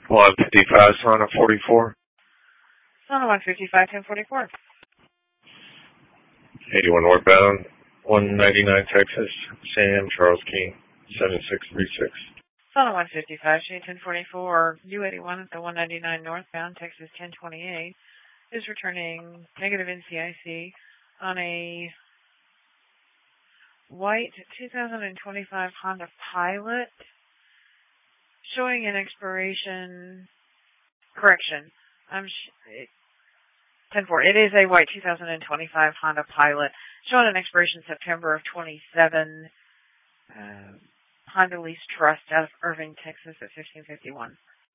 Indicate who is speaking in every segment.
Speaker 1: 155, Solana 44.
Speaker 2: Solana 155, 1044.
Speaker 1: 81 northbound, 199 Texas, Sam, Charles King, 7636.
Speaker 2: Solana 155, Shade 1044, U81 at the 199 northbound, Texas 1028, is returning negative NCIC on a white 2025 Honda Pilot, showing an expiration, correction, 10-4. It is a white 2025 Honda Pilot, showing an expiration September of 27, Honda Lease Trust out of Irving, Texas at 1551.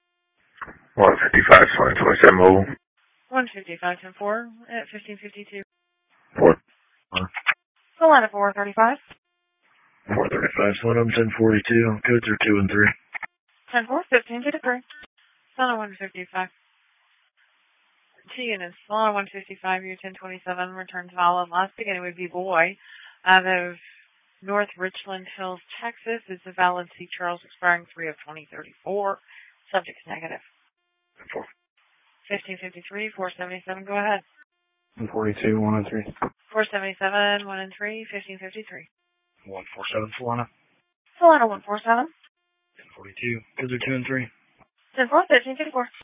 Speaker 1: 155, Solana 27 mobile.
Speaker 2: 155, 10-4 at 1552.
Speaker 1: 4.
Speaker 2: Solana 435.
Speaker 1: 435, Solana 1042. Codes are 2 and 3.
Speaker 2: 10-4, 1553. Solana 155. Two units. Solana 155, year 1027, returns valid. Last beginning would be Boy out of North Richland Hills, Texas. It's a valid C. Charles expiring 3 of 2034. Subject's negative.
Speaker 1: 4.
Speaker 2: 1553, 477, go ahead.
Speaker 1: 142, 1 and 3.
Speaker 2: 477, 1 and 3, 1553.
Speaker 1: 147, Solana.
Speaker 2: Solana 147.
Speaker 1: 1042. Codes are 2 and 3.
Speaker 2: 10-4, 1554.